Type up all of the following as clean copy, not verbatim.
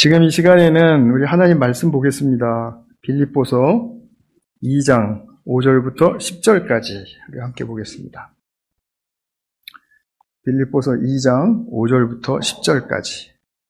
지금 이 시간에는 우리 하나님 말씀 보겠습니다. 빌립보서 2장 5절부터 10절까지 우리 함께 보겠습니다. 빌립보서 2장 5절부터 10절까지.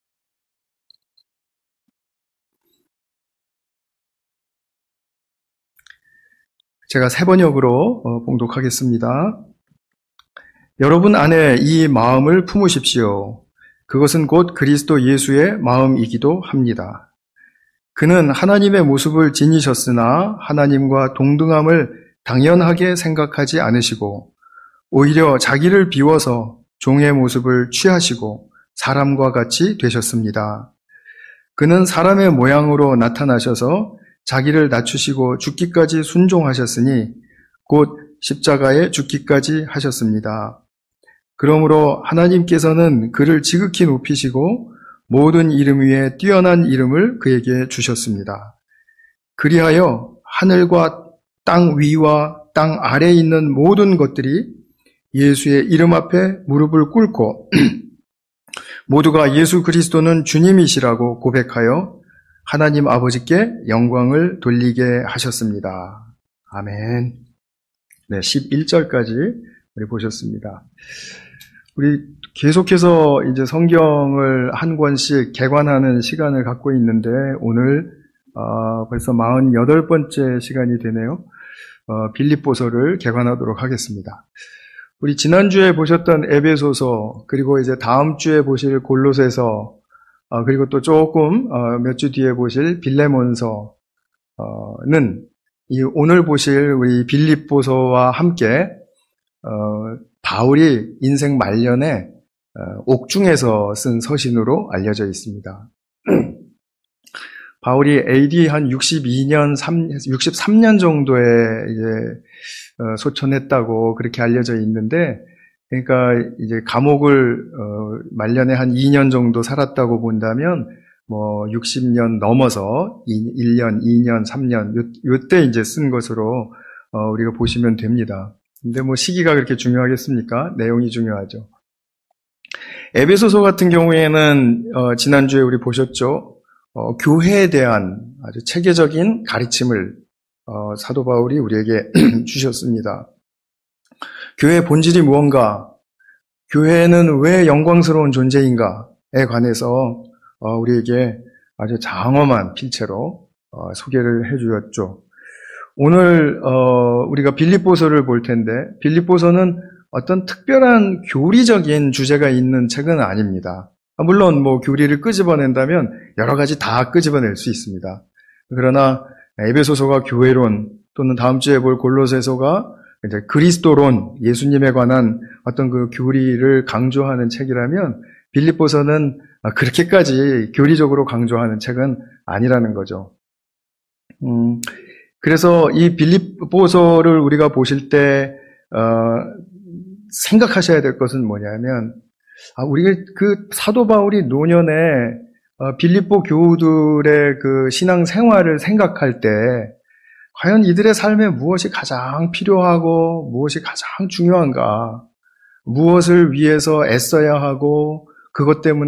제가 세 번역으로 봉독하겠습니다. 여러분 안에 이 마음을 품으십시오. 그것은 곧 그리스도 예수의 마음이기도 합니다. 그는 하나님의 모습을 지니셨으나 하나님과 동등함을 당연하게 생각하지 않으시고 오히려 자기를 비워서 종의 모습을 취하시고 사람과 같이 되셨습니다. 그는 사람의 모양으로 나타나셔서 자기를 낮추시고 죽기까지 순종하셨으니 곧 십자가에 죽기까지 하셨습니다. 그러므로 하나님께서는 그를 지극히 높이시고 모든 이름 위에 뛰어난 이름을 그에게 주셨습니다. 그리하여 하늘과 땅 위와 땅 아래에 있는 모든 것들이 예수의 이름 앞에 무릎을 꿇고 모두가 예수 그리스도는 주님이시라고 고백하여 하나님 아버지께 영광을 돌리게 하셨습니다. 아멘. 네, 11절까지 우리 보셨습니다. 우리 계속해서 이제 성경을 한 권씩 개관하는 시간을 갖고 있는데 오늘 벌써 48번째 시간이 되네요. 빌립보서를 개관하도록 하겠습니다. 우리 지난주에 보셨던 에베소서, 그리고 이제 다음 주에 보실 골로새서, 그리고 또 조금 몇 주 뒤에 보실 빌레몬서는 이 오늘 보실 우리 빌립보서와 함께 바울이 인생 말년에 옥중에서 쓴 서신으로 알려져 있습니다. 바울이 AD 한 63년 정도에 이제 소천했다고 그렇게 알려져 있는데, 그러니까 이제 감옥을 말년에 한 2년 정도 살았다고 본다면 뭐 60년 넘어서 1년, 2년, 3년 요때 이제 쓴 것으로 우리가 보시면 됩니다. 근데 뭐 시기가 그렇게 중요하겠습니까? 내용이 중요하죠. 에베소서 같은 경우에는 지난주에 우리 보셨죠. 교회에 대한 아주 체계적인 가르침을 사도 바울이 우리에게 주셨습니다. 교회의 본질이 무언가, 교회는 왜 영광스러운 존재인가에 관해서 우리에게 아주 장엄한 필체로 소개를 해주었죠. 오늘 우리가 빌립보서를 볼 텐데, 빌립보서는 어떤 특별한 교리적인 주제가 있는 책은 아닙니다. 물론 뭐 교리를 끄집어낸다면 여러 가지 다 끄집어낼 수 있습니다. 그러나 에베소서가 교회론, 또는 다음 주에 볼 골로새서가 이제 그리스도론, 예수님에 관한 어떤 그 교리를 강조하는 책이라면 빌립보서는 그렇게까지 교리적으로 강조하는 책은 아니라는 거죠. 그래서 이 빌립보서를 우리가 보실 때 생각하셔야 될 것은 뭐냐면, 우리가 그 사도 바울이 노년에 빌립보 교우들의 그 신앙 생활을 생각할 때 과연 이들의 삶에 무엇이 가장 필요하고 무엇이 가장 중요한가, 무엇을 위해서 애써야 하고 그것 때문에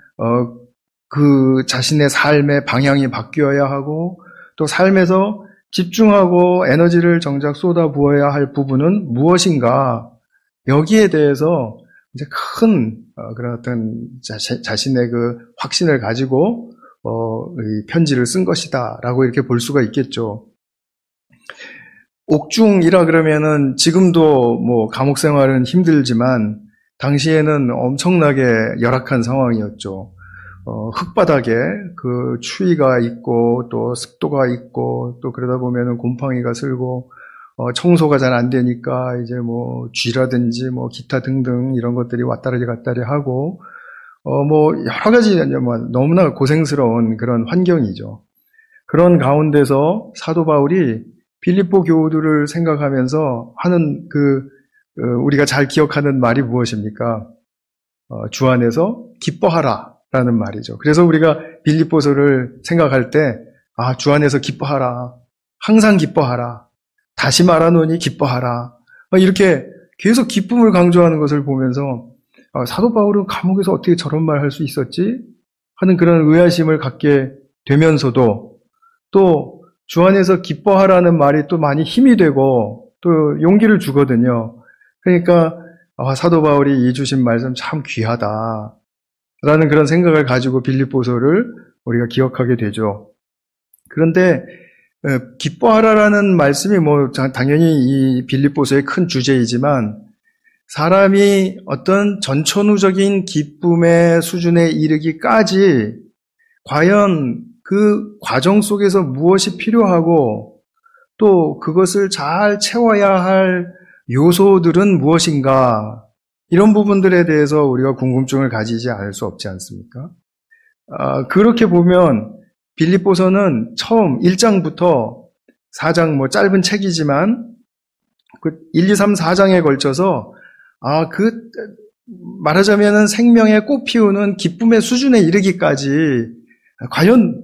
그 자신의 삶의 방향이 바뀌어야 하고 또 삶에서 집중하고 에너지를 정작 쏟아부어야 할 부분은 무엇인가, 여기에 대해서 이제 큰 그런 어떤 자신의 그 확신을 가지고 이 편지를 쓴 것이다라고 이렇게 볼 수가 있겠죠. 옥중이라 그러면은 지금도 뭐 감옥 생활은 힘들지만 당시에는 엄청나게 열악한 상황이었죠. 흙바닥에 그 추위가 있고 또 습도가 있고 또 그러다 보면은 곰팡이가 슬고 청소가 잘 안 되니까 이제 뭐 쥐라든지 뭐 기타 등등 이런 것들이 왔다리 갔다리 하고 뭐 여러 가지 뭐 너무나 고생스러운 그런 환경이죠. 그런 가운데서 사도 바울이 빌립보 교우들을 생각하면서 하는 우리가 잘 기억하는 말이 무엇입니까? 주 안에서 기뻐하라 라는 말이죠. 그래서 우리가 빌립보서를 생각할 때, 주 안에서 기뻐하라, 항상 기뻐하라, 다시 말하노니 기뻐하라, 이렇게 계속 기쁨을 강조하는 것을 보면서 사도 바울은 감옥에서 어떻게 저런 말 할 수 있었지? 하는 그런 의아심을 갖게 되면서도 또 주 안에서 기뻐하라는 말이 또 많이 힘이 되고 또 용기를 주거든요. 그러니까 사도 바울이 이 주신 말씀 참 귀하다 라는 그런 생각을 가지고 빌립보서를 우리가 기억하게 되죠. 그런데 기뻐하라라는 말씀이 당연히 이 빌립보서의 큰 주제이지만 사람이 어떤 전천후적인 기쁨의 수준에 이르기까지 과연 그 과정 속에서 무엇이 필요하고 또 그것을 잘 채워야 할 요소들은 무엇인가, 이런 부분들에 대해서 우리가 궁금증을 가지지 않을 수 없지 않습니까? 그렇게 보면 빌립보서는 처음 1장부터 4장 짧은 책이지만 그 1, 2, 3, 4장에 걸쳐서 말하자면은 생명의 꽃 피우는 기쁨의 수준에 이르기까지 과연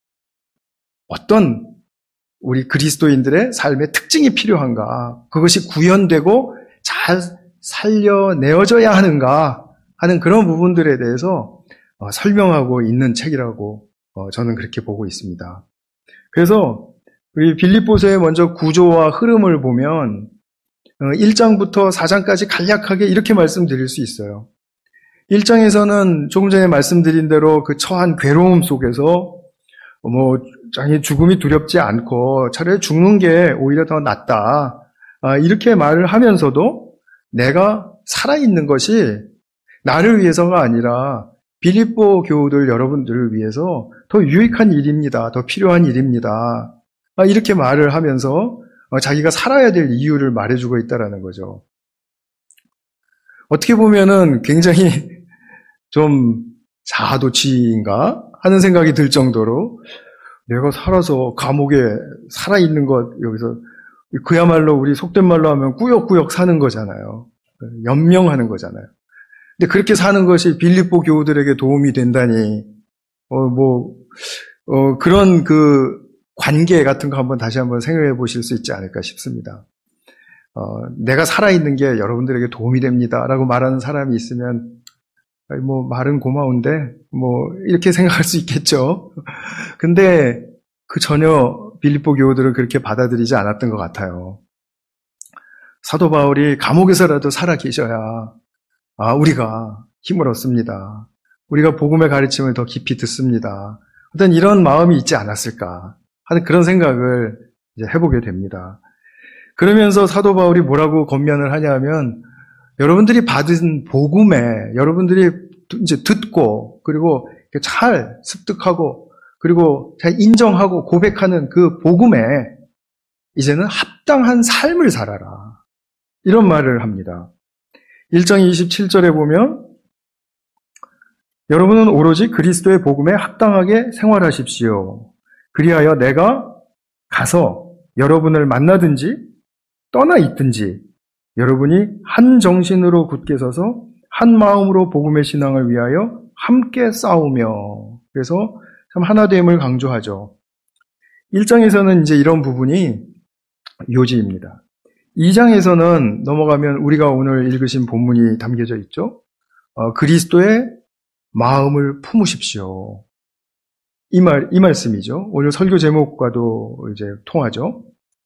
어떤 우리 그리스도인들의 삶의 특징이 필요한가, 그것이 구현되고 잘 살려내어져야 하는가 하는 그런 부분들에 대해서 설명하고 있는 책이라고 저는 그렇게 보고 있습니다. 그래서 우리 빌립보서의 먼저 구조와 흐름을 보면 1장부터 4장까지 간략하게 이렇게 말씀드릴 수 있어요. 1장에서는 조금 전에 말씀드린 대로 그 처한 괴로움 속에서 자기 죽음이 두렵지 않고 차라리 죽는 게 오히려 더 낫다, 이렇게 말을 하면서도 내가 살아있는 것이 나를 위해서가 아니라 빌립보 교우들 여러분들을 위해서 더 유익한 일입니다. 더 필요한 일입니다. 이렇게 말을 하면서 자기가 살아야 될 이유를 말해주고 있다라는 거죠. 어떻게 보면은 굉장히 좀 자아도취인가 하는 생각이 들 정도로 내가 살아서 감옥에 살아있는 것, 여기서 그야말로 우리 속된 말로 하면 꾸역꾸역 사는 거잖아요. 연명하는 거잖아요. 근데 그렇게 사는 것이 빌립보 교우들에게 도움이 된다니, 그런 그 관계 같은 거 다시 한번 생각해 보실 수 있지 않을까 싶습니다. 내가 살아있는 게 여러분들에게 도움이 됩니다 라고 말하는 사람이 있으면 말은 고마운데 이렇게 생각할 수 있겠죠. 근데 전혀 빌립보 교우들은 그렇게 받아들이지 않았던 것 같아요. 사도 바울이 감옥에서라도 살아 계셔야 우리가 힘을 얻습니다. 우리가 복음의 가르침을 더 깊이 듣습니다. 어떤 이런 마음이 있지 않았을까 하는 그런 생각을 이제 해보게 됩니다. 그러면서 사도 바울이 뭐라고 권면을 하냐면, 여러분들이 받은 복음에 여러분들이 이제 듣고 그리고 잘 습득하고 그리고 잘 인정하고 고백하는 그 복음에 이제는 합당한 삶을 살아라, 이런 말을 합니다. 1장 27절에 보면 여러분은 오로지 그리스도의 복음에 합당하게 생활하십시오. 그리하여 내가 가서 여러분을 만나든지 떠나 있든지 여러분이 한 정신으로 굳게 서서 한 마음으로 복음의 신앙을 위하여 함께 싸우며, 그래서 참 하나됨을 강조하죠. 1장에서는 이제 이런 부분이 요지입니다. 2장에서는 넘어가면 우리가 오늘 읽으신 본문이 담겨져 있죠. 그리스도의 마음을 품으십시오. 이 말씀이죠. 오늘 설교 제목과도 이제 통하죠.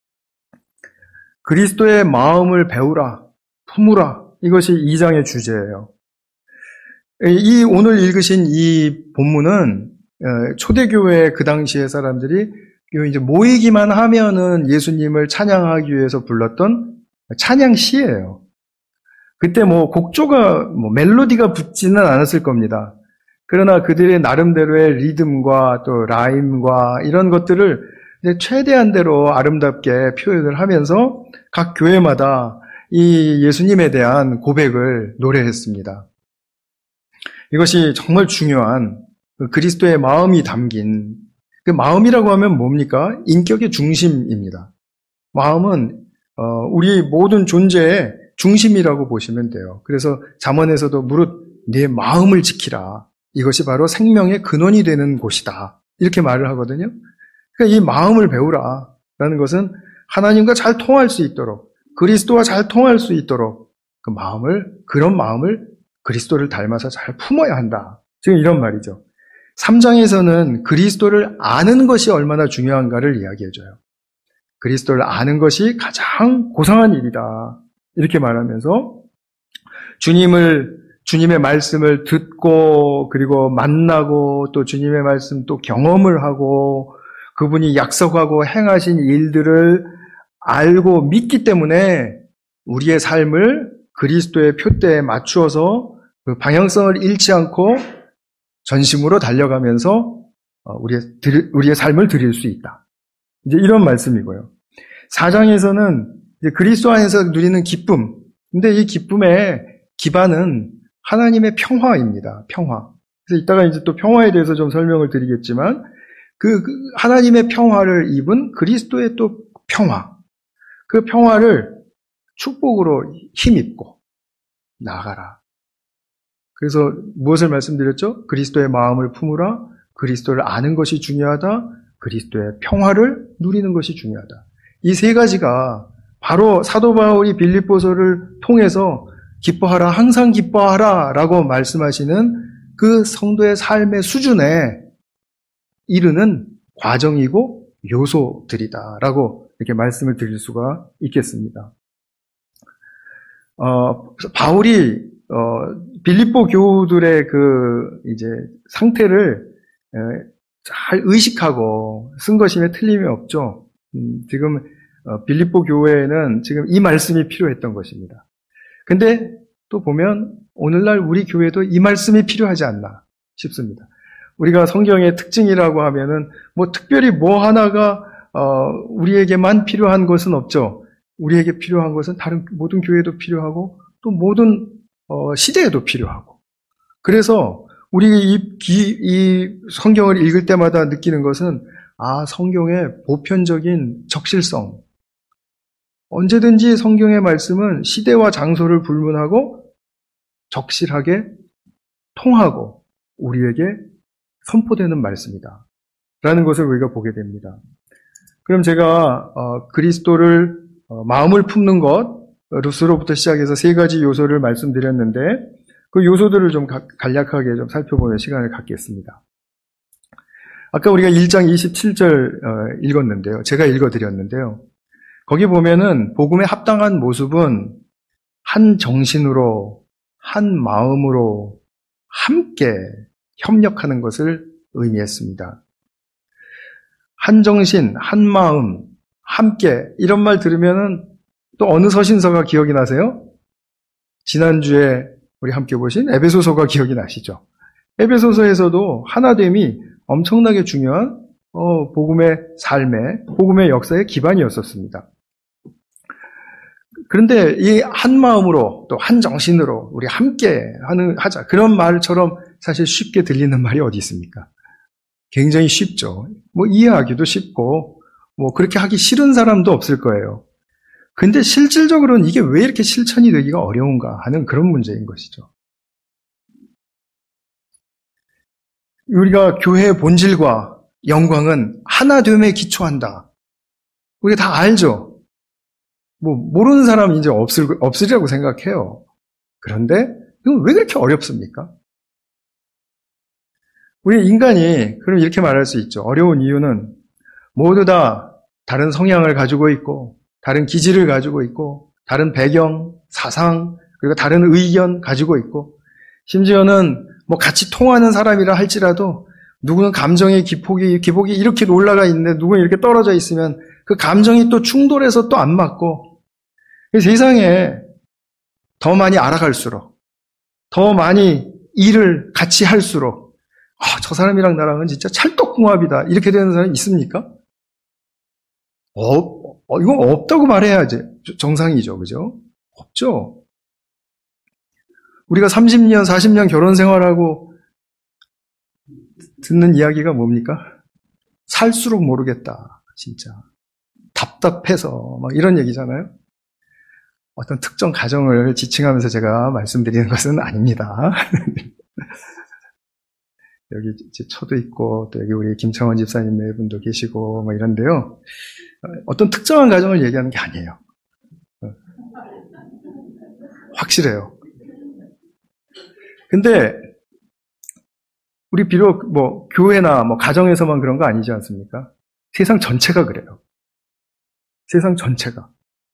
그리스도의 마음을 배우라, 품으라. 이것이 2장의 주제예요. 이 오늘 읽으신 이 본문은 초대교회 그 당시의 사람들이 이제 모이기만 하면은 예수님을 찬양하기 위해서 불렀던 찬양시예요. 그때 곡조가 멜로디가 붙지는 않았을 겁니다. 그러나 그들의 나름대로의 리듬과 또 라임과 이런 것들을 이제 최대한대로 아름답게 표현을 하면서 각 교회마다 이 예수님에 대한 고백을 노래했습니다. 이것이 정말 중요한 그리스도의 마음이 담긴, 그 마음이라고 하면 뭡니까? 인격의 중심입니다. 마음은 우리 모든 존재의 중심이라고 보시면 돼요. 그래서 잠언에서도 무릇 내 마음을 지키라, 이것이 바로 생명의 근원이 되는 곳이다, 이렇게 말을 하거든요. 그러니까 이 마음을 배우라 라는 것은 하나님과 잘 통할 수 있도록, 그리스도와 잘 통할 수 있도록 그런 마음을 그리스도를 닮아서 잘 품어야 한다, 지금 이런 말이죠. 3장에서는 그리스도를 아는 것이 얼마나 중요한가를 이야기해줘요. 그리스도를 아는 것이 가장 고상한 일이다. 이렇게 말하면서 주님의 말씀을 듣고 그리고 만나고 또 주님의 말씀 또 경험을 하고 그분이 약속하고 행하신 일들을 알고 믿기 때문에 우리의 삶을 그리스도의 표대에 맞추어서 그 방향성을 잃지 않고 전심으로 달려가면서 우리의 삶을 드릴 수 있다. 이제 이런 말씀이고요. 4장에서는 이제 그리스도 안에서 누리는 기쁨. 근데 이 기쁨의 기반은 하나님의 평화입니다. 평화. 그래서 이따가 이제 또 평화에 대해서 좀 설명을 드리겠지만 그 하나님의 평화를 입은 그리스도의 또 평화. 그 평화를 축복으로 힘입고 나아가라. 그래서 무엇을 말씀드렸죠? 그리스도의 마음을 품으라. 그리스도를 아는 것이 중요하다. 그리스도의 평화를 누리는 것이 중요하다. 이 세 가지가 바로 사도 바울이 빌립보서를 통해서 기뻐하라, 항상 기뻐하라 라고 말씀하시는 그 성도의 삶의 수준에 이르는 과정이고 요소들이다 라고 이렇게 말씀을 드릴 수가 있겠습니다. 바울이 빌립보 교우들의 이제 상태를 잘 의식하고 쓴 것임에 틀림이 없죠. 지금 빌립보 교회에는 지금 이 말씀이 필요했던 것입니다. 근데 또 보면 오늘날 우리 교회도 이 말씀이 필요하지 않나 싶습니다. 우리가 성경의 특징이라고 하면은 특별히 뭐 하나가 우리에게만 필요한 것은 없죠. 우리에게 필요한 것은 다른 모든 교회도 필요하고 또 모든 시대에도 필요하고. 그래서 우리 이 성경을 읽을 때마다 느끼는 것은 성경의 보편적인 적실성. 언제든지 성경의 말씀은 시대와 장소를 불문하고 적실하게 통하고 우리에게 선포되는 말씀이다. 라는 것을 우리가 보게 됩니다. 그럼 제가 그리스도를 마음을 품는 것, 루스로부터 시작해서 세 가지 요소를 말씀드렸는데 그 요소들을 좀 간략하게 좀 살펴보는 시간을 갖겠습니다. 아까 우리가 1장 27절 읽었는데요. 제가 읽어드렸는데요. 거기 보면은 복음에 합당한 모습은 한 정신으로, 한 마음으로 함께 협력하는 것을 의미했습니다. 한 정신, 한 마음, 함께 이런 말 들으면은 또 어느 서신서가 기억이 나세요? 지난주에 우리 함께 보신 에베소서가 기억이 나시죠? 에베소서에서도 하나됨이 엄청나게 중요한 복음의 삶에, 복음의 역사의 기반이었었습니다. 그런데 이 한 마음으로 또 한 정신으로 우리 함께 하자. 그런 말처럼 사실 쉽게 들리는 말이 어디 있습니까? 굉장히 쉽죠. 이해하기도 쉽고 그렇게 하기 싫은 사람도 없을 거예요. 근데 실질적으로는 이게 왜 이렇게 실천이 되기가 어려운가 하는 그런 문제인 것이죠. 우리가 교회의 본질과 영광은 하나됨에 기초한다. 우리가 다 알죠. 모르는 사람은 이제 없으리라고 생각해요. 그런데 이건 왜 그렇게 어렵습니까? 우리 인간이 그럼 이렇게 말할 수 있죠. 어려운 이유는 모두 다 다른 성향을 가지고 있고 다른 기질을 가지고 있고 다른 배경, 사상, 그리고 다른 의견 가지고 있고 심지어는 같이 통하는 사람이라 할지라도 누구는 감정의 기복이 이렇게 올라가 있는데 누구는 이렇게 떨어져 있으면 그 감정이 또 충돌해서 또 안 맞고 세상에 더 많이 알아갈수록 더 많이 일을 같이 할수록 저 사람이랑 나랑은 진짜 찰떡궁합이다 이렇게 되는 사람이 있습니까? 이건 없다고 말해야지 정상이죠. 그죠? 없죠. 우리가 30년, 40년 결혼 생활하고 듣는 이야기가 뭡니까? 살수록 모르겠다. 진짜. 답답해서 이런 얘기잖아요. 어떤 특정 가정을 지칭하면서 제가 말씀드리는 것은 아닙니다. 여기 저도 있고 또 여기 우리 김창원 집사님 네 분도 계시고 이런데요. 어떤 특정한 가정을 얘기하는 게 아니에요. 확실해요. 근데 우리 비록 뭐 교회나 뭐 가정에서만 그런 거 아니지 않습니까? 세상 전체가 그래요. 세상 전체가.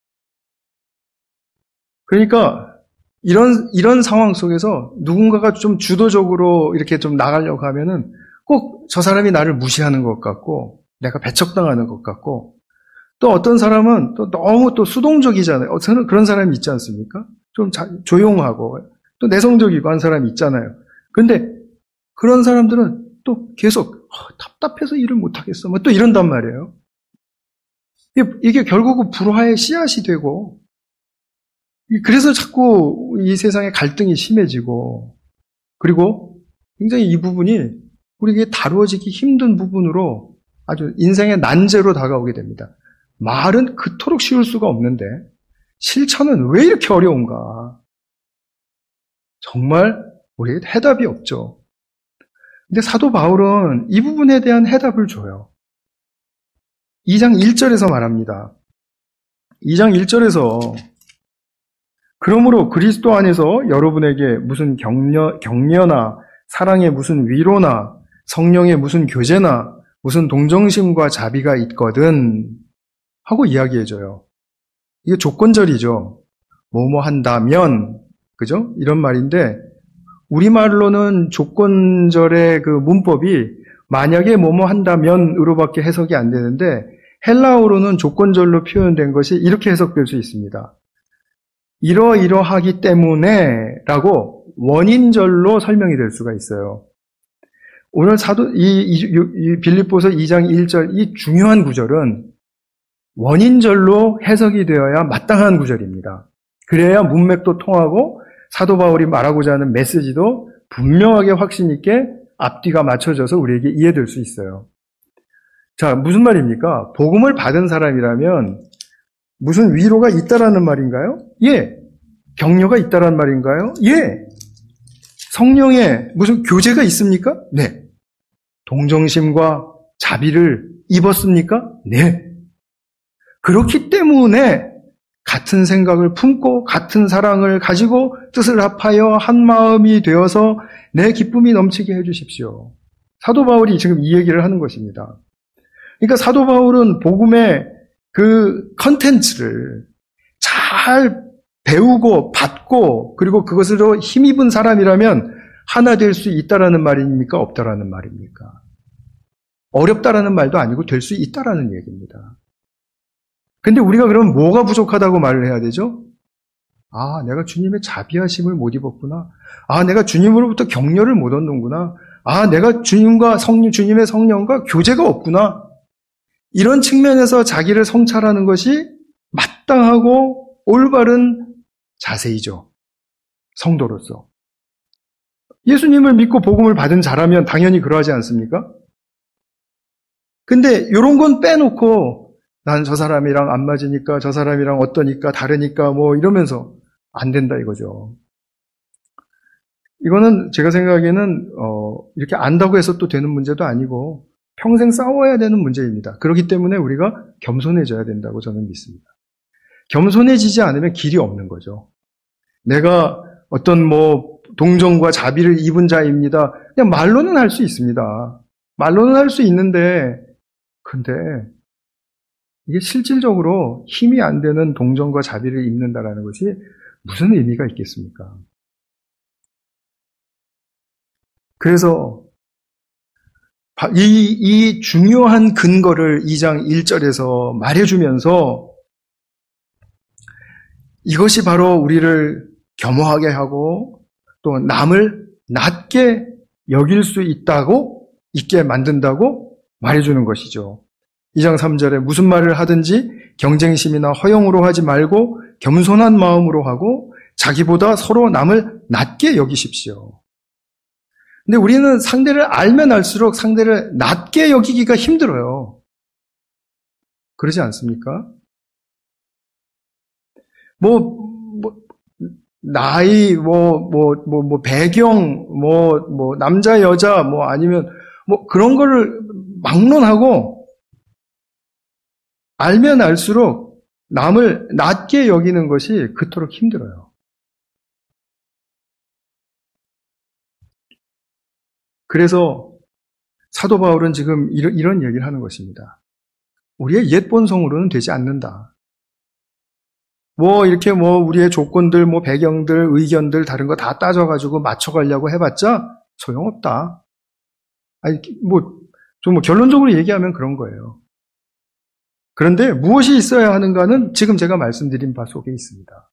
그러니까 이런 상황 속에서 누군가가 좀 주도적으로 이렇게 좀 나가려고 하면은 꼭 저 사람이 나를 무시하는 것 같고 내가 배척당하는 것 같고 또 어떤 사람은 또 너무 또 수동적이잖아요. 저는 그런 사람이 있지 않습니까? 좀 조용하고 또 내성적이고 한 사람이 있잖아요. 근데 그런 사람들은 또 계속 답답해서 일을 못하겠어. 뭐 또 이런단 말이에요. 이게 결국은 불화의 씨앗이 되고 그래서 자꾸 이 세상에 갈등이 심해지고 그리고 굉장히 이 부분이 우리에게 다루어지기 힘든 부분으로 아주 인생의 난제로 다가오게 됩니다. 말은 그토록 쉬울 수가 없는데 실천은 왜 이렇게 어려운가? 정말 우리에게 해답이 없죠. 근데 사도 바울은 이 부분에 대한 해답을 줘요. 2장 1절에서 말합니다. 2장 1절에서 그러므로 그리스도 안에서 여러분에게 무슨 격려나 사랑의 무슨 위로나 성령의 무슨 교제나 무슨 동정심과 자비가 있거든 하고 이야기해줘요. 이게 조건절이죠. 뭐뭐 한다면 그죠? 이런 말인데 우리말로는 조건절의 그 문법이 만약에 뭐뭐 한다면으로밖에 해석이 안 되는데 헬라어로는 조건절로 표현된 것이 이렇게 해석될 수 있습니다. 이러이러하기 때문에 라고 원인절로 설명이 될 수가 있어요. 오늘 이 빌립보서 2장 1절 이 중요한 구절은 원인절로 해석이 되어야 마땅한 구절입니다. 그래야 문맥도 통하고 사도 바울이 말하고자 하는 메시지도 분명하게 확신 있게 앞뒤가 맞춰져서 우리에게 이해될 수 있어요. 자, 무슨 말입니까? 복음을 받은 사람이라면 무슨 위로가 있다라는 말인가요? 예. 격려가 있다라는 말인가요? 예. 성령의 무슨 교제가 있습니까? 네. 동정심과 자비를 입었습니까? 네. 그렇기 때문에 같은 생각을 품고 같은 사랑을 가지고 뜻을 합하여 한 마음이 되어서 내 기쁨이 넘치게 해주십시오. 사도 바울이 지금 이 얘기를 하는 것입니다. 그러니까 사도 바울은 복음의 그 컨텐츠를 잘 배우고 받고 그리고 그것으로 힘입은 사람이라면 하나 될 수 있다라는 말입니까? 없다라는 말입니까? 어렵다라는 말도 아니고 될 수 있다라는 얘기입니다. 근데 우리가 그럼 뭐가 부족하다고 말을 해야 되죠? 아, 내가 주님의 자비하심을 못 입었구나. 아, 내가 주님으로부터 격려를 못 얻는구나. 아, 내가 주님의 성령과 교제가 없구나. 이런 측면에서 자기를 성찰하는 것이 마땅하고 올바른 자세이죠. 성도로서. 예수님을 믿고 복음을 받은 자라면 당연히 그러하지 않습니까? 근데 이런 건 빼놓고 난 저 사람이랑 안 맞으니까 저 사람이랑 어떠니까 다르니까 뭐 이러면서 안 된다 이거죠. 이거는 제가 생각에는 이렇게 안다고 해서 또 되는 문제도 아니고 평생 싸워야 되는 문제입니다. 그렇기 때문에 우리가 겸손해져야 된다고 저는 믿습니다. 겸손해지지 않으면 길이 없는 거죠. 내가 어떤 뭐 동정과 자비를 입은 자입니다. 그냥 말로는 할 수 있습니다. 말로는 할 수 있는데 근데 이게 실질적으로 힘이 안 되는 동정과 자비를 입는다라는 것이 무슨 의미가 있겠습니까? 그래서 이 중요한 근거를 2장 1절에서 말해주면서 이것이 바로 우리를 겸허하게 하고 또 남을 낮게 여길 수 있게 만든다고 말해주는 것이죠. 2장 3절에 무슨 말을 하든지 경쟁심이나 허영으로 하지 말고 겸손한 마음으로 하고 자기보다 서로 남을 낮게 여기십시오. 근데 우리는 상대를 알면 알수록 상대를 낮게 여기기가 힘들어요. 그러지 않습니까? 나이, 배경, 남자, 여자, 아니면, 그런 거를 막론하고, 알면 알수록 남을 낮게 여기는 것이 그토록 힘들어요. 그래서 사도 바울은 지금 이런 얘기를 하는 것입니다. 우리의 옛 본성으로는 되지 않는다. 이렇게 우리의 조건들, 배경들, 의견들, 다른 거 다 따져가지고 맞춰가려고 해봤자 소용없다. 아니, 좀 결론적으로 얘기하면 그런 거예요. 그런데 무엇이 있어야 하는가는 지금 제가 말씀드린 바 속에 있습니다.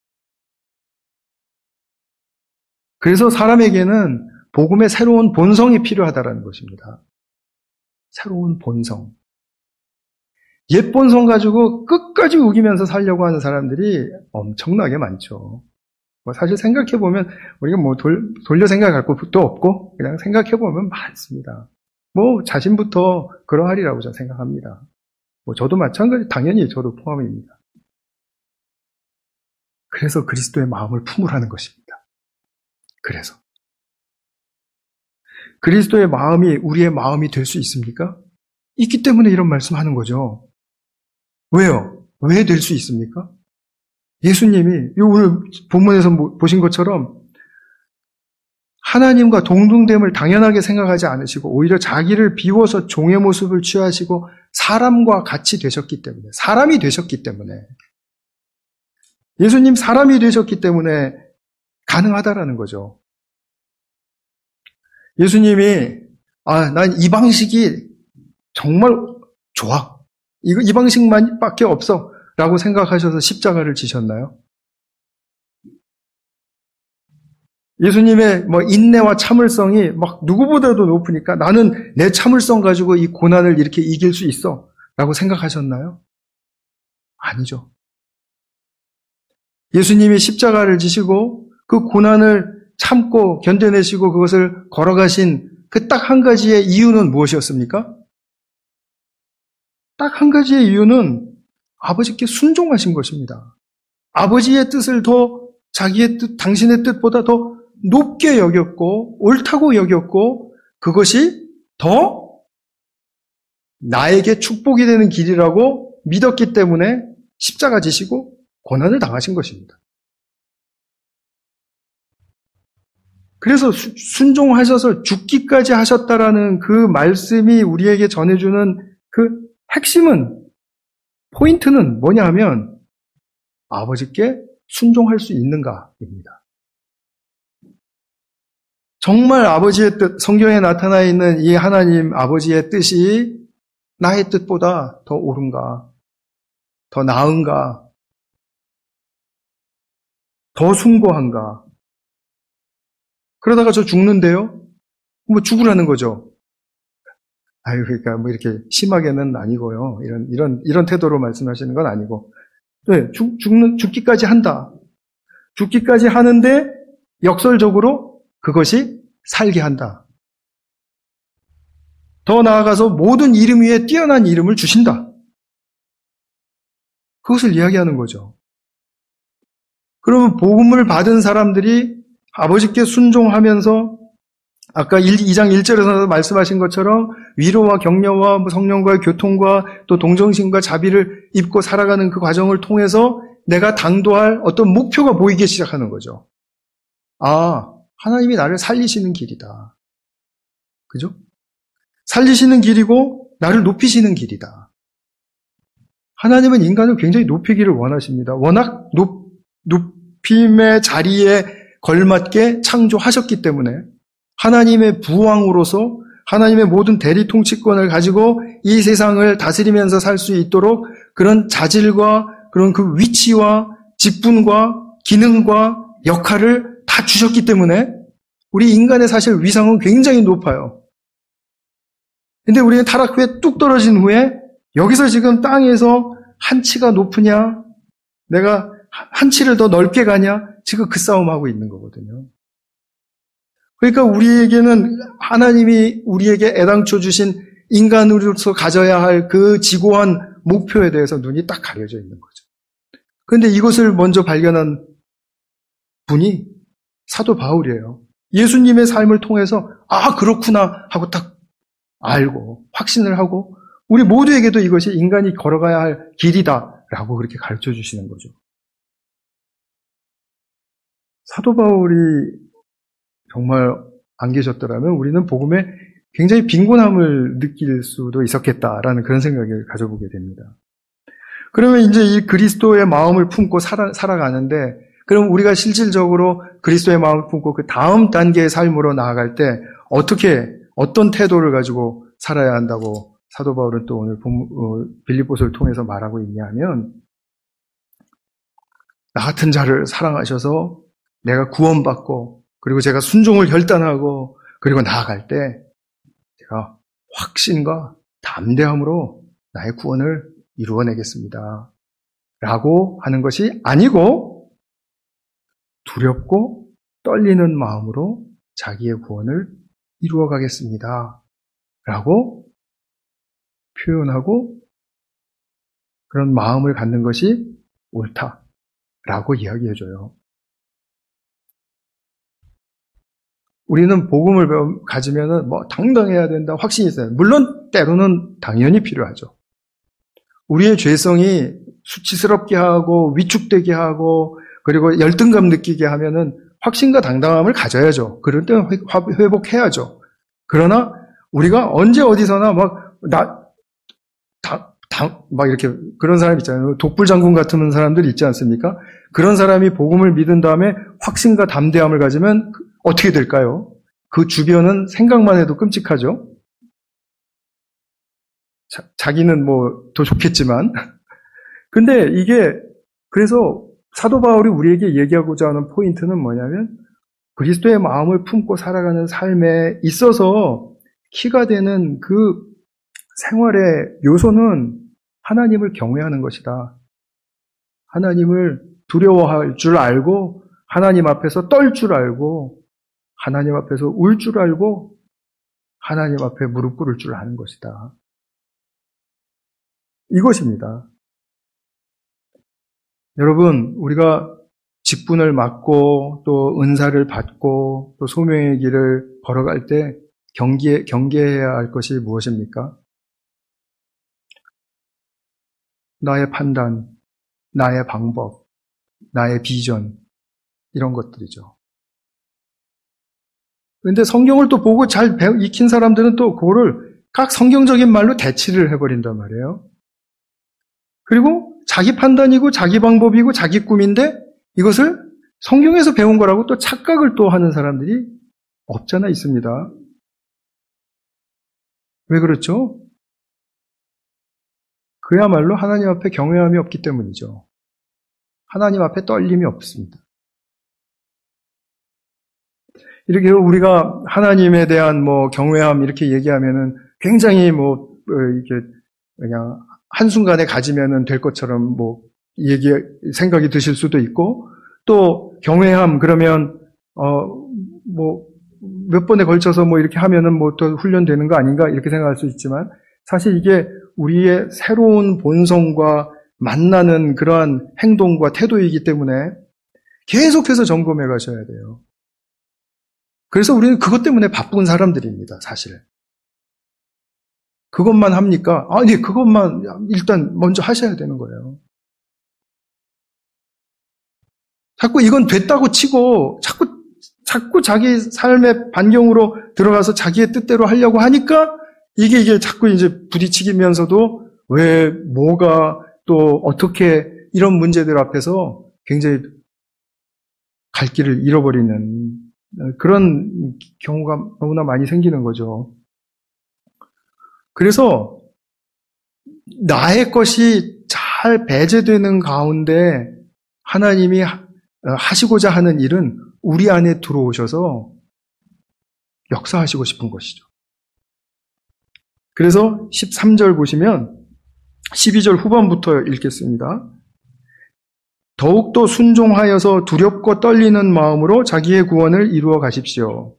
그래서 사람에게는 복음의 새로운 본성이 필요하다라는 것입니다. 새로운 본성. 옛 본성 가지고 끝까지 우기면서 살려고 하는 사람들이 엄청나게 많죠. 사실 생각해보면 우리가 돌려 생각할 것도 없고 그냥 생각해보면 많습니다. 자신부터 그러하리라고 저는 생각합니다. 저도 마찬가지, 당연히 저도 포함입니다. 그래서 그리스도의 마음을 품으라는 것입니다. 그래서 그리스도의 마음이 우리의 마음이 될 수 있습니까? 있기 때문에 이런 말씀하는 거죠. 왜요? 왜 될 수 있습니까? 예수님이 오늘 본문에서 보신 것처럼 하나님과 동등됨을 당연하게 생각하지 않으시고 오히려 자기를 비워서 종의 모습을 취하시고 사람과 같이 되셨기 때문에, 사람이 되셨기 때문에, 예수님 사람이 되셨기 때문에 가능하다라는 거죠. 예수님이 난 이 방식이 정말 좋아. 이 방식만밖에 없어. 라고 생각하셔서 십자가를 지셨나요? 예수님의 인내와 참을성이 누구보다도 높으니까 나는 내 참을성 가지고 이 고난을 이렇게 이길 수 있어. 라고 생각하셨나요? 아니죠. 예수님이 십자가를 지시고 그 고난을 참고 견뎌내시고 그것을 걸어가신 그 딱 한 가지의 이유는 무엇이었습니까? 딱 한 가지의 이유는 아버지께 순종하신 것입니다. 아버지의 뜻을 자기의 뜻, 당신의 뜻보다 더 높게 여겼고 옳다고 여겼고 그것이 더 나에게 축복이 되는 길이라고 믿었기 때문에 십자가 지시고 고난을 당하신 것입니다. 그래서 순종하셔서 죽기까지 하셨다라는 그 말씀이 우리에게 전해주는 그 핵심은, 포인트는 뭐냐 하면 아버지께 순종할 수 있는가입니다. 정말 아버지의 뜻, 성경에 나타나 있는 이 하나님 아버지의 뜻이 나의 뜻보다 더 옳은가, 더 나은가, 더 숭고한가. 그러다가 저 죽는데요? 죽으라는 거죠. 그러니까 이렇게 심하게는 아니고요. 이런 태도로 말씀하시는 건 아니고. 네, 죽기까지 한다. 죽기까지 하는데 역설적으로 그것이 살게 한다. 더 나아가서 모든 이름 위에 뛰어난 이름을 주신다. 그것을 이야기하는 거죠. 그러면 복음을 받은 사람들이 아버지께 순종하면서 아까 2장 1절에서 말씀하신 것처럼 위로와 격려와 성령과의 교통과 또 동정심과 자비를 입고 살아가는 그 과정을 통해서 내가 당도할 어떤 목표가 보이기 시작하는 거죠. 하나님이 나를 살리시는 길이다. 그죠? 살리시는 길이고 나를 높이시는 길이다. 하나님은 인간을 굉장히 높이기를 원하십니다. 워낙 높임의 자리에 걸맞게 창조하셨기 때문에 하나님의 부왕으로서 하나님의 모든 대리 통치권을 가지고 이 세상을 다스리면서 살 수 있도록 그런 자질과 그런 그 위치와 직분과 기능과 역할을 다 주셨기 때문에 우리 인간의 사실 위상은 굉장히 높아요. 근데 우리는 타락 후에 뚝 떨어진 후에 여기서 지금 땅에서 한 치가 높으냐, 내가 한 치를 더 넓게 가냐, 지금 그 싸움하고 있는 거거든요. 그러니까 우리에게는 하나님이 우리에게 애당초 주신 인간으로서 가져야 할 그 지고한 목표에 대해서 눈이 딱 가려져 있는 거죠. 그런데 이것을 먼저 발견한 분이 사도 바울이에요. 예수님의 삶을 통해서 그렇구나 하고 딱 알고 확신을 하고 우리 모두에게도 이것이 인간이 걸어가야 할 길이다라고 그렇게 가르쳐 주시는 거죠. 사도 바울이 정말 안 계셨더라면 우리는 복음에 굉장히 빈곤함을 느낄 수도 있었겠다라는 그런 생각을 가져보게 됩니다. 그러면 이제 이 그리스도의 마음을 품고 살아가는데, 그럼 우리가 실질적으로 그리스도의 마음을 품고 그 다음 단계의 삶으로 나아갈 때 어떤 태도를 가지고 살아야 한다고 사도 바울은 또 오늘 빌립보서를 통해서 말하고 있냐면, 나 같은 자를 사랑하셔서 내가 구원받고 그리고 제가 순종을 결단하고 그리고 나아갈 때 제가 확신과 담대함으로 나의 구원을 이루어내겠습니다. 라고 하는 것이 아니고 두렵고 떨리는 마음으로 자기의 구원을 이루어가겠습니다. 라고 표현하고 그런 마음을 갖는 것이 옳다라고 이야기해줘요. 우리는 복음을 가지면은 당당해야 된다, 확신이 있어요. 물론 때로는 당연히 필요하죠. 우리의 죄성이 수치스럽게 하고 위축되게 하고 그리고 열등감 느끼게 하면은 확신과 당당함을 가져야죠. 그럴 때는 회복해야죠. 그러나 우리가 언제 어디서나 막 이렇게 그런 사람 있잖아요. 독불장군 같은 사람들이 있지 않습니까? 그런 사람이 복음을 믿은 다음에 확신과 담대함을 가지면 어떻게 될까요? 그 주변은 생각만 해도 끔찍하죠. 자기는 더 좋겠지만. 근데 그래서 사도 바울이 우리에게 얘기하고자 하는 포인트는 뭐냐면, 그리스도의 마음을 품고 살아가는 삶에 있어서 키가 되는 그 생활의 요소는 하나님을 경외하는 것이다. 하나님을 두려워할 줄 알고, 하나님 앞에서 떨 줄 알고, 하나님 앞에서 울 줄 알고, 하나님 앞에 무릎 꿇을 줄 아는 것이다. 이것입니다. 여러분, 우리가 직분을 맡고 또 은사를 받고 또 소명의 길을 걸어갈 때 경계해야 할 것이 무엇입니까? 나의 판단, 나의 방법, 나의 비전, 이런 것들이죠. 그런데 성경을 또 보고 잘 익힌 사람들은 또 그거를 각 성경적인 말로 대치를 해버린단 말이에요. 그리고 자기 판단이고 자기 방법이고 자기 꿈인데 이것을 성경에서 배운 거라고 또 착각을 또 하는 사람들이 없잖아 있습니다. 왜 그렇죠? 그야말로 하나님 앞에 경외함이 없기 때문이죠. 하나님 앞에 떨림이 없습니다. 이렇게 우리가 하나님에 대한 경외함 이렇게 얘기하면은 굉장히 이렇게 그냥 한순간에 가지면은 될 것처럼 생각이 드실 수도 있고, 또 경외함 그러면 몇 번에 걸쳐서 이렇게 하면은 더 훈련되는 거 아닌가 이렇게 생각할 수 있지만, 사실 이게 우리의 새로운 본성과 만나는 그러한 행동과 태도이기 때문에 계속해서 점검해 가셔야 돼요. 그래서 우리는 그것 때문에 바쁜 사람들입니다, 사실. 그것만 합니까? 아니, 그것만 일단 먼저 하셔야 되는 거예요. 자꾸 이건 됐다고 치고 자꾸 자기 삶의 반경으로 들어가서 자기의 뜻대로 하려고 하니까 이게 자꾸 이제 부딪히면서도 왜, 뭐가, 또 어떻게 이런 문제들 앞에서 굉장히 갈 길을 잃어버리는 그런 경우가 너무나 많이 생기는 거죠. 그래서 나의 것이 잘 배제되는 가운데 하나님이 하시고자 하는 일은 우리 안에 들어오셔서 역사하시고 싶은 것이죠. 그래서 13절 보시면 12절 후반부터 읽겠습니다. 더욱더 순종하여서 두렵고 떨리는 마음으로 자기의 구원을 이루어 가십시오.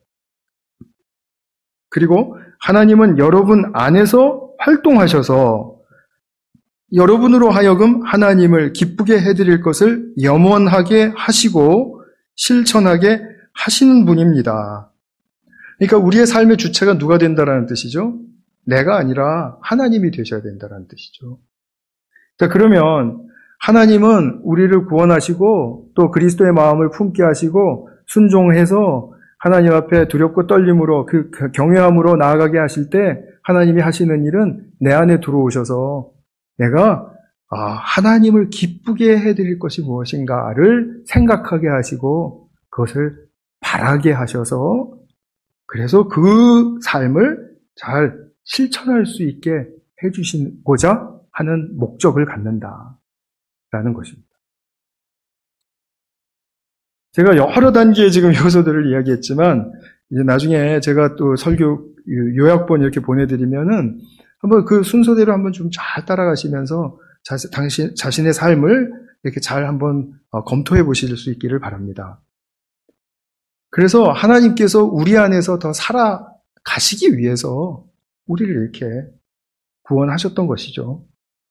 그리고 하나님은 여러분 안에서 활동하셔서 여러분으로 하여금 하나님을 기쁘게 해드릴 것을 염원하게 하시고 실천하게 하시는 분입니다. 그러니까 우리의 삶의 주체가 누가 된다라는 뜻이죠? 내가 아니라 하나님이 되셔야 된다는 뜻이죠. 자, 그러면 하나님은 우리를 구원하시고 또 그리스도의 마음을 품게 하시고 순종해서 하나님 앞에 두렵고 떨림으로 그 경외함으로 나아가게 하실 때 하나님이 하시는 일은 내 안에 들어오셔서 내가 하나님을 기쁘게 해드릴 것이 무엇인가를 생각하게 하시고 그것을 바라게 하셔서 그래서 그 삶을 잘 실천할 수 있게 해주시고자 하는 목적을 갖는다라는 것입니다. 제가 여러 단계의 지금 요소들을 이야기했지만 이제 나중에 제가 또 설교 요약본 이렇게 보내드리면은 한번 그 순서대로 한번 좀 잘 따라가시면서 자신의 삶을 이렇게 잘 한번 검토해 보실 수 있기를 바랍니다. 그래서 하나님께서 우리 안에서 더 살아가시기 위해서 우리를 이렇게 구원하셨던 것이죠.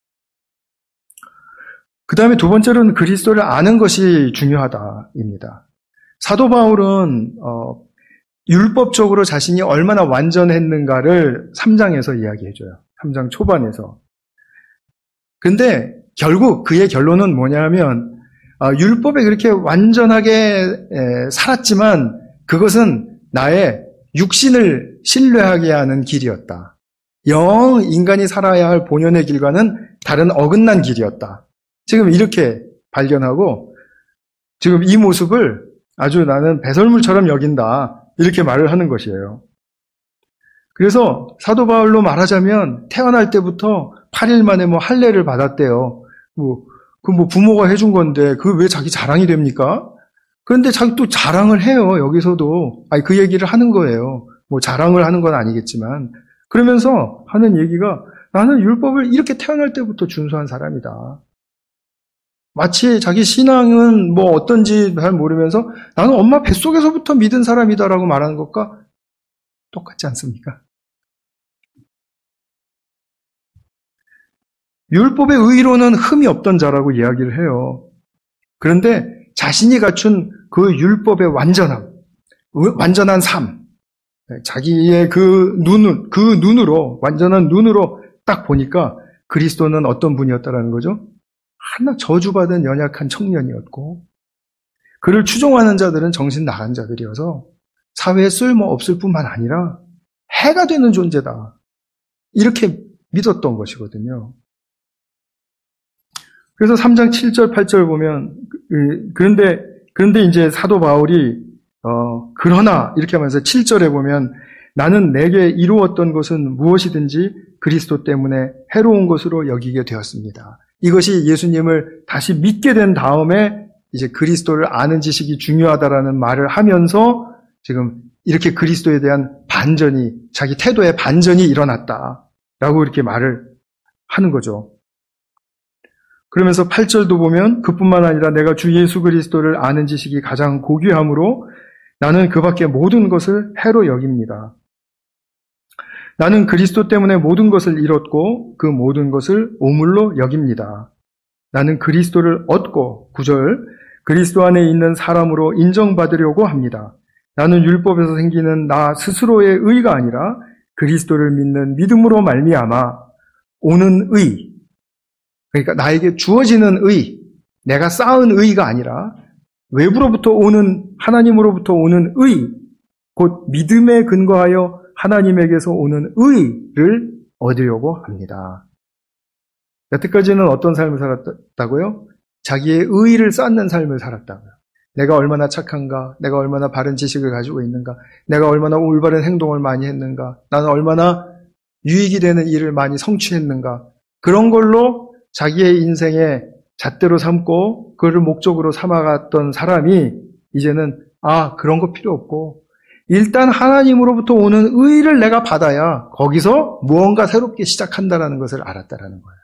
그 다음에 두 번째로는 그리스도를 아는 것이 중요하다입니다. 사도 바울은 율법적으로 자신이 얼마나 완전했는가를 3장에서 이야기해줘요. 3장 초반에서. 근데 결국 그의 결론은 뭐냐면 율법에 그렇게 완전하게 살았지만 그것은 나의 육신을 신뢰하게 하는 길이었다. 영 인간이 살아야 할 본연의 길과는 다른 어긋난 길이었다. 지금 이렇게 발견하고 지금 이 모습을 아주 나는 배설물처럼 여긴다. 이렇게 말을 하는 것이에요. 그래서 사도 바울로 말하자면 태어날 때부터 8일 만에 할례를 받았대요. 부모가 해준 건데 그 왜 자기 자랑이 됩니까? 그런데 자기 또 자랑을 해요. 여기서도 그 얘기를 하는 거예요. 자랑을 하는 건 아니겠지만 그러면서 하는 얘기가 나는 율법을 이렇게 태어날 때부터 준수한 사람이다. 마치 자기 신앙은 어떤지 잘 모르면서 나는 엄마 뱃속에서부터 믿은 사람이다라고 말하는 것과 똑같지 않습니까? 율법의 의로는 흠이 없던 자라고 이야기를 해요. 그런데 자신이 갖춘 그 율법의 완전한 삶, 자기의 그 눈으로, 완전한 눈으로 딱 보니까 그리스도는 어떤 분이었다라는 거죠? 하나 저주받은 연약한 청년이었고, 그를 추종하는 자들은 정신 나간 자들이어서 사회에 쓸모 없을 뿐만 아니라 해가 되는 존재다. 이렇게 믿었던 것이거든요. 그래서 3장 7절, 8절 보면, 그런데 이제 사도 바울이, 그러나, 이렇게 하면서 7절에 보면, 나는 내게 이루었던 것은 무엇이든지 그리스도 때문에 해로운 것으로 여기게 되었습니다. 이것이 예수님을 다시 믿게 된 다음에 이제 그리스도를 아는 지식이 중요하다라는 말을 하면서 지금 이렇게 그리스도에 대한 자기 태도의 반전이 일어났다라고 이렇게 말을 하는 거죠. 그러면서 8절도 보면 그뿐만 아니라 내가 주 예수 그리스도를 아는 지식이 가장 고귀함으로 나는 그 밖에 모든 것을 해로 여깁니다. 나는 그리스도 때문에 모든 것을 잃었고 그 모든 것을 오물로 여깁니다. 나는 그리스도를 얻고 9절 그리스도 안에 있는 사람으로 인정받으려고 합니다. 나는 율법에서 생기는 나 스스로의 의가 아니라 그리스도를 믿는 믿음으로 말미암아 오는 의, 그러니까 나에게 주어지는 의, 내가 쌓은 의가 아니라 외부로부터 오는 하나님으로부터 오는 의, 곧 믿음에 근거하여 하나님에게서 오는 의를 얻으려고 합니다. 여태까지는 어떤 삶을 살았다고요? 자기의 의의를 쌓는 삶을 살았다고요. 내가 얼마나 착한가, 내가 얼마나 바른 지식을 가지고 있는가, 내가 얼마나 올바른 행동을 많이 했는가, 나는 얼마나 유익이 되는 일을 많이 성취했는가, 그런 걸로 자기의 인생에 잣대로 삼고 그를 목적으로 삼아갔던 사람이 이제는 그런 거 필요 없고 일단 하나님으로부터 오는 의를 내가 받아야 거기서 무언가 새롭게 시작한다라는 것을 알았다라는 거예요.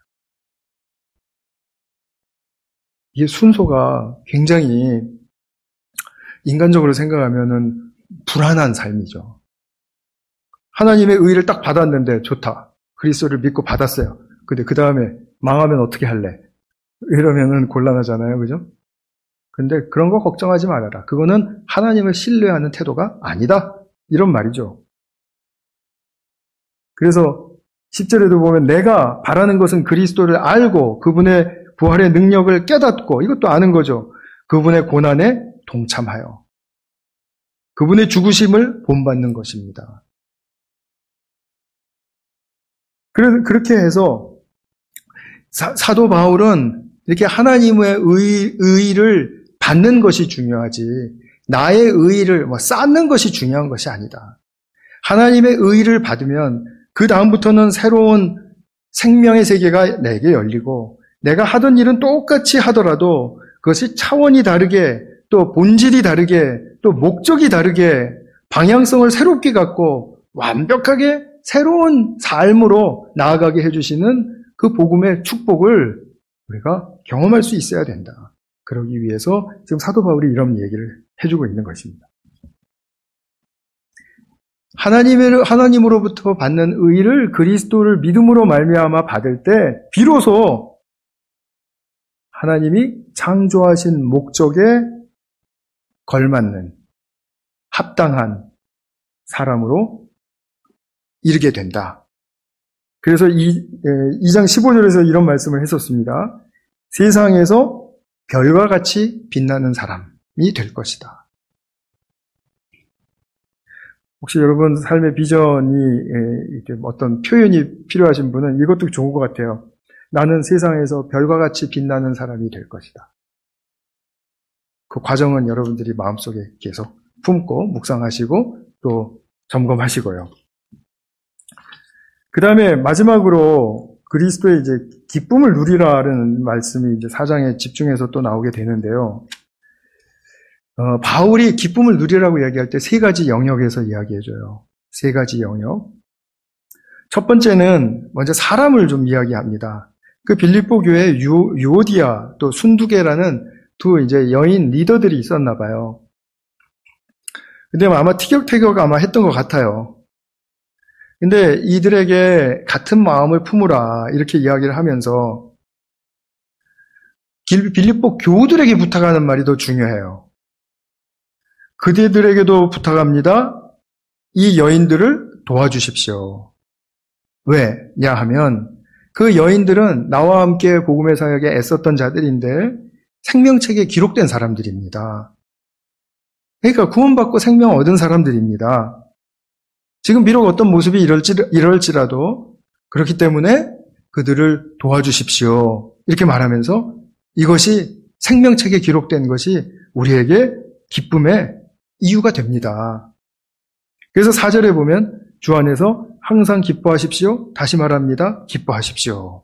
이게 순서가 굉장히 인간적으로 생각하면은 불안한 삶이죠. 하나님의 의를 딱 받았는데 좋다. 그리스도를 믿고 받았어요. 근데 그 다음에 망하면 어떻게 할래? 이러면은 곤란하잖아요. 그죠? 근데 그런 거 걱정하지 말아라. 그거는 하나님을 신뢰하는 태도가 아니다. 이런 말이죠. 그래서 10절에도 보면 내가 바라는 것은 그리스도를 알고 그분의 부활의 능력을 깨닫고 이것도 아는 거죠. 그분의 고난에 동참하여. 그분의 죽으심을 본받는 것입니다. 그렇게 해서 사도 바울은 이렇게 하나님의 의의를 받는 것이 중요하지 나의 의의를 쌓는 것이 중요한 것이 아니다. 하나님의 의의를 받으면 그 다음부터는 새로운 생명의 세계가 내게 열리고 내가 하던 일은 똑같이 하더라도 그것이 차원이 다르게 또 본질이 다르게 또 목적이 다르게 방향성을 새롭게 갖고 완벽하게 새로운 삶으로 나아가게 해주시는 그 복음의 축복을 우리가 경험할 수 있어야 된다. 그러기 위해서 지금 사도 바울이 이런 얘기를 해주고 있는 것입니다. 하나님으로부터 받는 의를 그리스도를 믿음으로 말미암아 받을 때 비로소 하나님이 창조하신 목적에 걸맞는 합당한 사람으로 이르게 된다. 그래서 2장 15절에서 이런 말씀을 했었습니다. 세상에서 별과 같이 빛나는 사람이 될 것이다. 혹시 여러분 삶의 비전이 어떤 표현이 필요하신 분은 이것도 좋은 것 같아요. 나는 세상에서 별과 같이 빛나는 사람이 될 것이다. 그 과정은 여러분들이 마음속에 계속 품고 묵상하시고 또 점검하시고요. 그 다음에 마지막으로 그리스도의 이제 기쁨을 누리라는 말씀이 이제 4장에 집중해서 또 나오게 되는데요. 바울이 기쁨을 누리라고 이야기할 때 세 가지 영역에서 이야기해줘요. 세 가지 영역. 첫 번째는 먼저 사람을 좀 이야기합니다. 그 빌립보 교회에 유오디아 또 순두계라는 두 이제 여인 리더들이 있었나 봐요. 근데 아마 티격태격 아마 했던 것 같아요. 근데 이들에게 같은 마음을 품으라 이렇게 이야기를 하면서 빌립보 교우들에게 부탁하는 말이 더 중요해요. 그대들에게도 부탁합니다. 이 여인들을 도와주십시오. 왜냐 하면 그 여인들은 나와 함께 복음의 사역에 애썼던 자들인데 생명책에 기록된 사람들입니다. 그러니까 구원받고 생명 얻은 사람들입니다. 지금 비록 어떤 모습이 이럴지라도 그렇기 때문에 그들을 도와주십시오. 이렇게 말하면서 이것이 생명책에 기록된 것이 우리에게 기쁨의 이유가 됩니다. 그래서 4절에 보면 주 안에서 항상 기뻐하십시오. 다시 말합니다. 기뻐하십시오.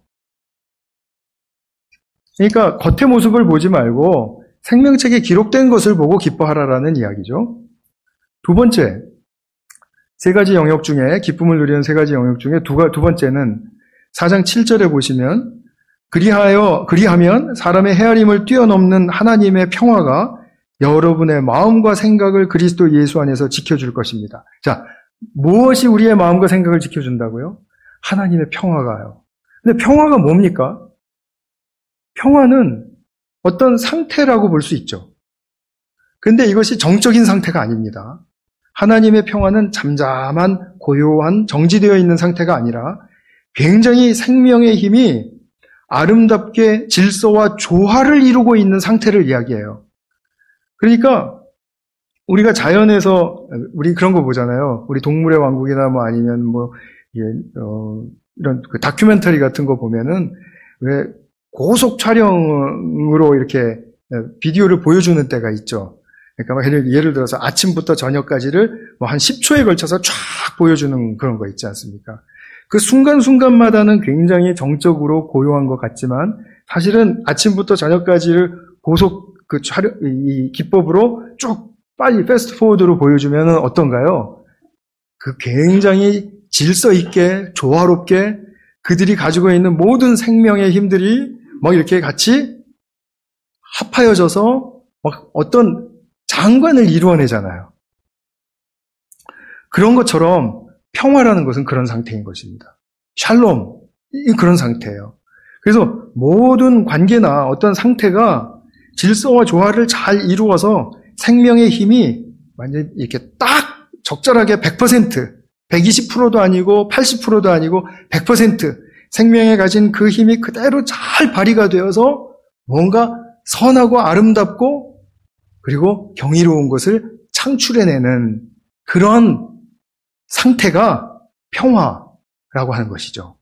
그러니까 겉의 모습을 보지 말고 생명책에 기록된 것을 보고 기뻐하라라는 이야기죠. 두 번째, 세 가지 영역 중에 기쁨을 누리는 세 가지 영역 중에 두 번째는 4장 7절에 보시면 그리하면 사람의 헤아림을 뛰어넘는 하나님의 평화가 여러분의 마음과 생각을 그리스도 예수 안에서 지켜줄 것입니다. 자, 무엇이 우리의 마음과 생각을 지켜준다고요? 하나님의 평화가요. 근데 평화가 뭡니까? 평화는 어떤 상태라고 볼 수 있죠. 근데 이것이 정적인 상태가 아닙니다. 하나님의 평화는 잠잠한, 고요한, 정지되어 있는 상태가 아니라 굉장히 생명의 힘이 아름답게 질서와 조화를 이루고 있는 상태를 이야기해요. 그러니까 우리가 자연에서 우리 그런 거 보잖아요. 우리 동물의 왕국이나 뭐 아니면 뭐 이런 그 다큐멘터리 같은 거 보면은 왜 고속 촬영으로 이렇게 비디오를 보여주는 때가 있죠. 그러니까 예를 들어서 아침부터 저녁까지를 뭐 한 10초에 걸쳐서 쫙 보여주는 그런 거 있지 않습니까? 그 순간순간마다는 굉장히 정적으로 고요한 것 같지만 사실은 아침부터 저녁까지를 고속 그 촬영, 이 기법으로 쭉 빨리 패스트 포워드로 보여주면 어떤가요? 그 굉장히 질서 있게, 조화롭게 그들이 가지고 있는 모든 생명의 힘들이 막 이렇게 같이 합하여져서 막 어떤 장관을 이루어내잖아요. 그런 것처럼 평화라는 것은 그런 상태인 것입니다. 샬롬, 그런 상태예요. 그래서 모든 관계나 어떤 상태가 질서와 조화를 잘 이루어서 생명의 힘이 완전히 이렇게 딱 적절하게 100%, 120%도 아니고 80%도 아니고 100% 생명에 가진 그 힘이 그대로 잘 발휘가 되어서 뭔가 선하고 아름답고 그리고 경이로운 것을 창출해내는 그런 상태가 평화라고 하는 것이죠.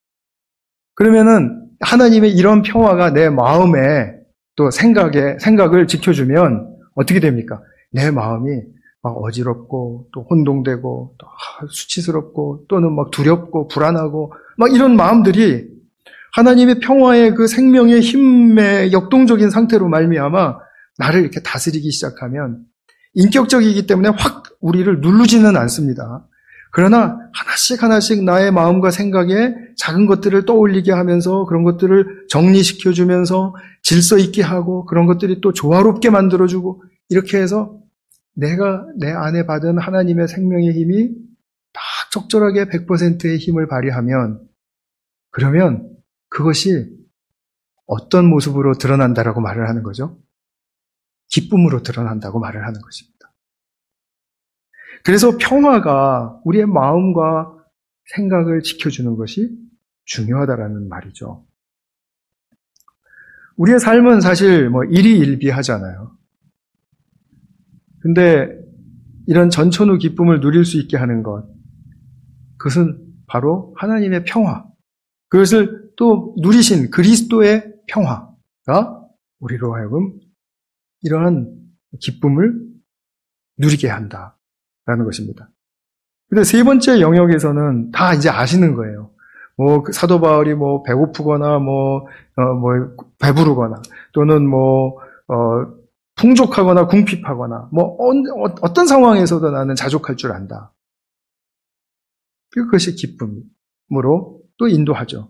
그러면은 하나님의 이런 평화가 내 마음에 또 생각을 지켜주면 어떻게 됩니까? 내 마음이 막 어지럽고 또 혼동되고 또 수치스럽고 또는 막 두렵고 불안하고 막 이런 마음들이 하나님의 평화의 그 생명의 힘의 역동적인 상태로 말미암아 나를 이렇게 다스리기 시작하면 인격적이기 때문에 확 우리를 누르지는 않습니다. 그러나 하나씩 나의 마음과 생각에 작은 것들을 떠올리게 하면서 그런 것들을 정리시켜주면서 질서 있게 하고 그런 것들이 또 조화롭게 만들어주고 이렇게 해서 내가 내 안에 받은 하나님의 생명의 힘이 딱 적절하게 100%의 힘을 발휘하면 그러면 그것이 어떤 모습으로 드러난다라고 말을 하는 거죠? 기쁨으로 드러난다고 말을 하는 것입니다. 그래서 평화가 우리의 마음과 생각을 지켜주는 것이 중요하다라는 말이죠. 우리의 삶은 사실 일희일비하잖아요. 근데 이런 전천후 기쁨을 누릴 수 있게 하는 것, 그것은 바로 하나님의 평화, 그것을 또 누리신 그리스도의 평화가 우리로 하여금 이러한 기쁨을 누리게 한다라는 것입니다. 근데 세 번째 영역에서는 다 이제 아시는 거예요. 사도 바울이 배고프거나 배부르거나 또는 풍족하거나 궁핍하거나 어떤 상황에서도 나는 자족할 줄 안다. 그것이 기쁨으로 또 인도하죠.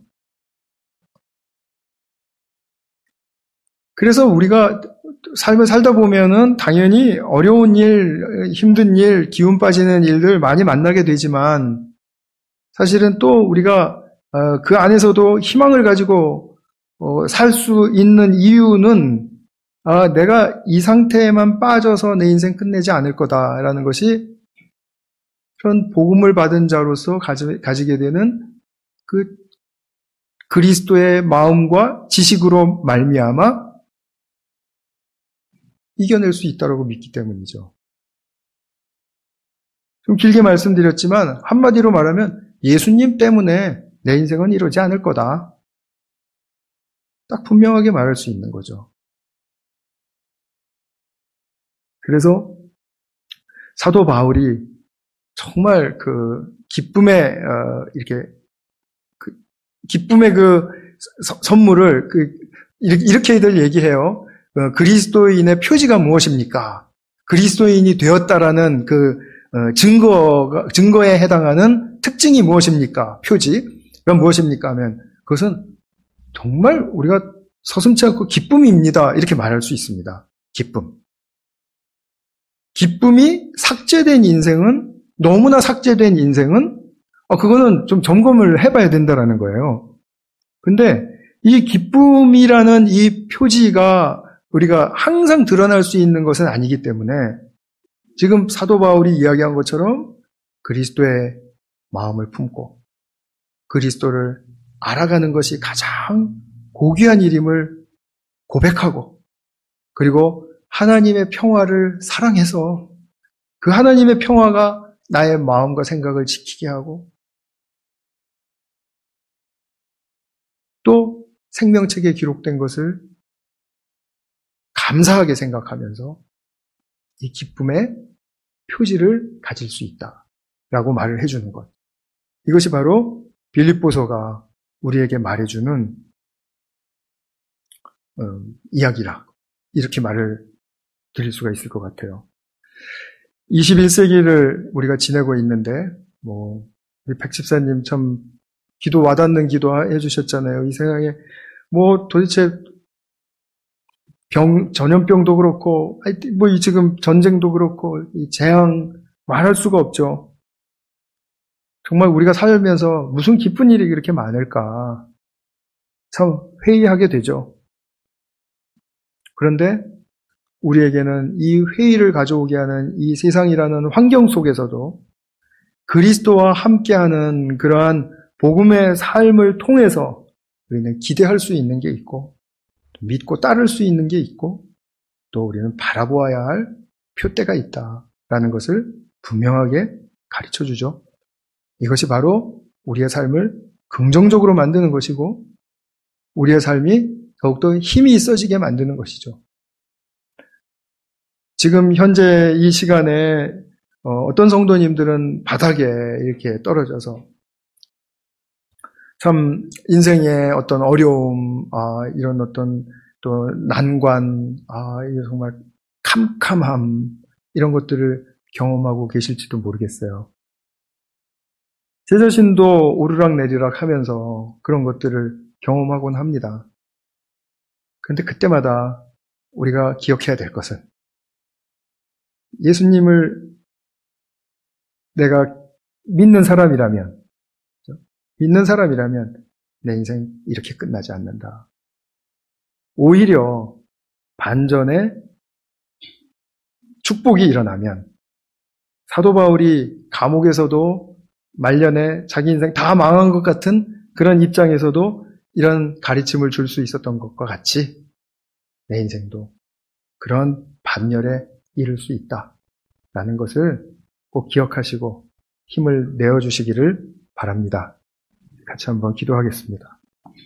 그래서 우리가 삶을 살다 보면은 당연히 어려운 일, 힘든 일, 기운 빠지는 일들 많이 만나게 되지만 사실은 또 우리가 그 안에서도 희망을 가지고 살 수 있는 이유는 내가 이 상태에만 빠져서 내 인생 끝내지 않을 거다라는 것이 그런 복음을 받은 자로서 가지게 되는 그 그리스도의 마음과 지식으로 말미암아 이겨낼 수 있다고 믿기 때문이죠. 좀 길게 말씀드렸지만 한마디로 말하면 예수님 때문에 내 인생은 이러지 않을 거다. 딱 분명하게 말할 수 있는 거죠. 그래서 사도 바울이 정말 그 기쁨의 기쁨의 그 선물을 이렇게들 얘기해요. 그리스도인의 표지가 무엇입니까? 그리스도인이 되었다라는 그 증거에 해당하는 특징이 무엇입니까? 표지가 무엇입니까? 하면 그것은 정말 우리가 서슴지 않고 기쁨입니다. 이렇게 말할 수 있습니다. 기쁨. 기쁨이 삭제된 인생은 너무나 삭제된 인생은 그거는 좀 점검을 해봐야 된다라는 거예요. 근데 이 기쁨이라는 이 표지가 우리가 항상 드러날 수 있는 것은 아니기 때문에 지금 사도 바울이 이야기한 것처럼 그리스도의 마음을 품고 그리스도를 알아가는 것이 가장 고귀한 일임을 고백하고 그리고 하나님의 평화를 사랑해서 그 하나님의 평화가 나의 마음과 생각을 지키게 하고 또 생명책에 기록된 것을 감사하게 생각하면서 이 기쁨의 표지를 가질 수 있다라고 말을 해주는 것. 이것이 바로 빌립보서가 우리에게 말해주는 이야기라. 이렇게 말을 드릴 수가 있을 것 같아요. 21세기를 우리가 지내고 있는데 우리 백집사님 참 기도 와닿는 기도 해주셨잖아요. 이 세상에 도대체 전염병도 그렇고 지금 전쟁도 그렇고 이 재앙 말할 수가 없죠. 정말 우리가 살면서 무슨 기쁜 일이 그렇게 많을까 참 회의하게 되죠. 그런데 우리에게는 이 회의를 가져오게 하는 이 세상이라는 환경 속에서도 그리스도와 함께하는 그러한 복음의 삶을 통해서 우리는 기대할 수 있는 게 있고 믿고 따를 수 있는 게 있고 또 우리는 바라보아야 할 표대가 있다. 라는 것을 분명하게 가르쳐 주죠. 이것이 바로 우리의 삶을 긍정적으로 만드는 것이고 우리의 삶이 더욱더 힘이 있어지게 만드는 것이죠. 지금 현재 이 시간에 어떤 성도님들은 바닥에 이렇게 떨어져서 참 인생의 어떤 어려움, 이런 어떤 또 난관, 이게 정말 캄캄함 이런 것들을 경험하고 계실지도 모르겠어요. 제 자신도 오르락내리락 하면서 그런 것들을 경험하곤 합니다. 그런데 그때마다 우리가 기억해야 될 것은 예수님을 내가 믿는 사람이라면 내 인생 이렇게 끝나지 않는다. 오히려 반전에 축복이 일어나면 사도 바울이 감옥에서도 말년에 자기 인생 다 망한 것 같은 그런 입장에서도 이런 가르침을 줄 수 있었던 것과 같이 내 인생도 그런 반열에 이를 수 있다라는 것을 꼭 기억하시고 힘을 내어주시기를 바랍니다. 같이 한번 기도하겠습니다.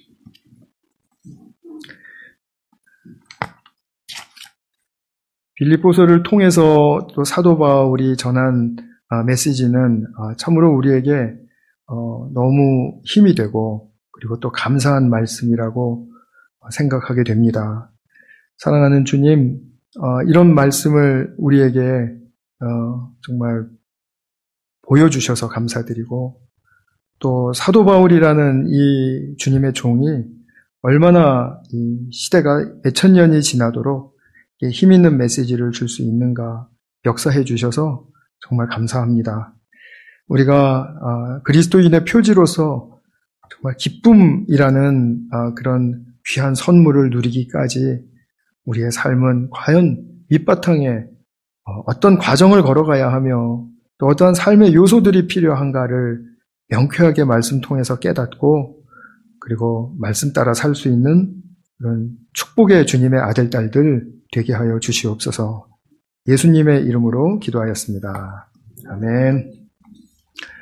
빌립보서를 통해서 또 사도 바울이 전한 메시지는 참으로 우리에게 너무 힘이 되고 그리고 또 감사한 말씀이라고 생각하게 됩니다. 사랑하는 주님, 이런 말씀을 우리에게 정말 보여주셔서 감사드리고 또 사도 바울이라는 이 주님의 종이 얼마나 이 시대가 몇천 년이 지나도록 힘 있는 메시지를 줄 수 있는가 역사해 주셔서 정말 감사합니다. 우리가 그리스도인의 표지로서 정말 기쁨이라는 그런 귀한 선물을 누리기까지 우리의 삶은 과연 밑바탕에 어떤 과정을 걸어가야 하며 또 어떠한 삶의 요소들이 필요한가를 명쾌하게 말씀 통해서 깨닫고 그리고 말씀 따라 살 수 있는 그런 축복의 주님의 아들, 딸들 되게 하여 주시옵소서. 예수님의 이름으로 기도하였습니다. 아멘.